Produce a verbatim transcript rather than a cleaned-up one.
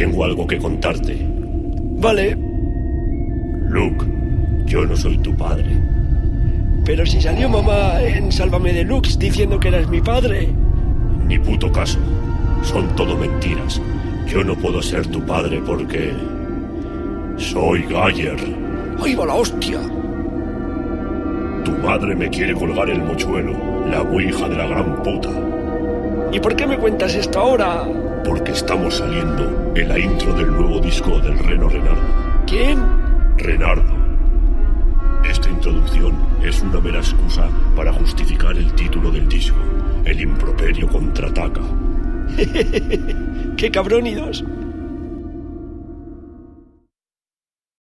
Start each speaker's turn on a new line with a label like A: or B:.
A: Tengo algo que contarte.
B: Vale.
A: Luke, yo no soy tu padre.
B: Pero si salió mamá en Sálvame Deluxe diciendo que eras mi padre.
A: Ni puto caso. Son todo mentiras. Yo no puedo ser tu padre porque... soy Gayer.
B: ¡Ahí va la hostia!
A: Tu madre me quiere colgar el mochuelo, la muy hija de la gran puta.
B: ¿Y por qué me cuentas esto ahora?
A: Porque estamos saliendo en la intro del nuevo disco del Reno Renardo.
B: ¿Quién?
A: Renardo. Esta introducción es una mera excusa para justificar el título del disco. El improperio contraataca.
B: ¡Qué cabrónidos!